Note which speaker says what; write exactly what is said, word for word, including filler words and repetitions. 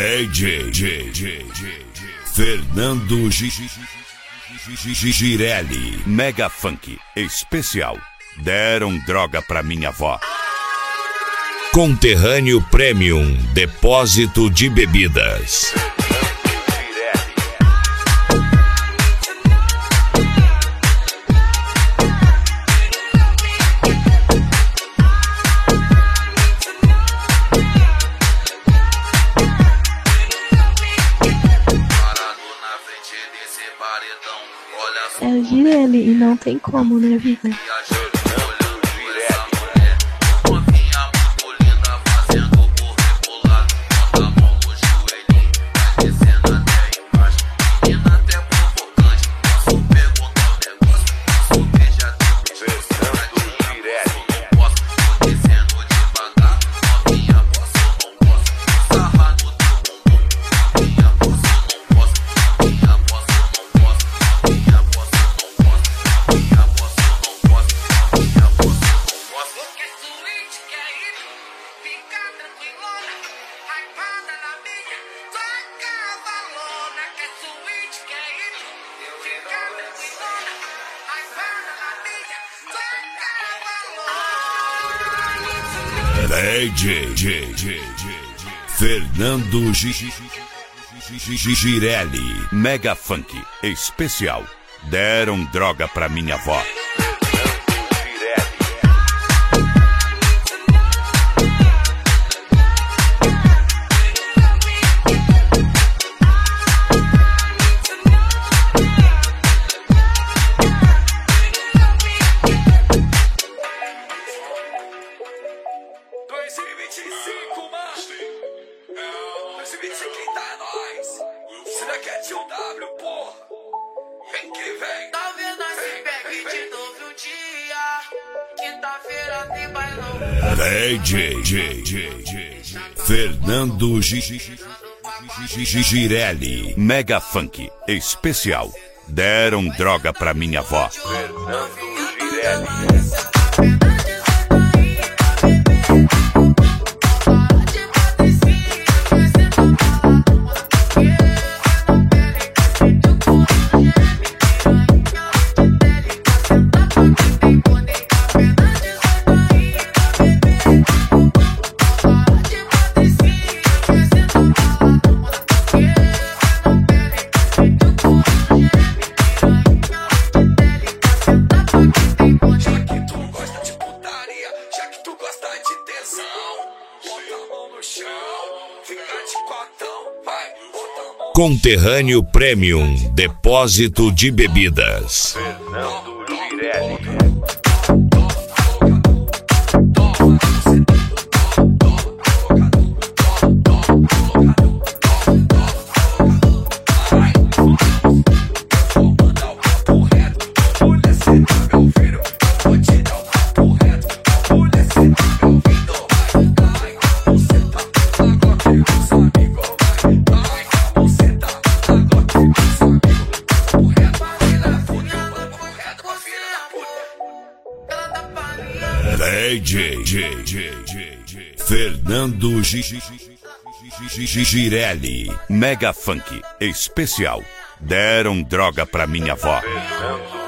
Speaker 1: D J Fernando Girelli, Mega Funk especial. Deram droga pra minha avó. Conterrâneo Premium, depósito de bebidas.
Speaker 2: É o Girelli e não tem como, né, vida? D J Fernando Girelli, Mega Funk especial. Deram droga pra minha avó.
Speaker 3: dois mil e vinte e cinco, mano. dois mil e vinte e cinco, quem tá é nóis. Se não quer de um W, porra. Vem que vem.
Speaker 4: Tá vendo esse back de novo um dia. Quinta-feira tem bailão.
Speaker 1: D J Fernando Girelli, Mega Funk especial. Deram droga pra minha avó. Fernando Girelli. Conterrâneo Premium, depósito de bebidas. Fernando Girelli. D J Fernando Girelli, Mega Funk especial. Deram droga pra minha avó.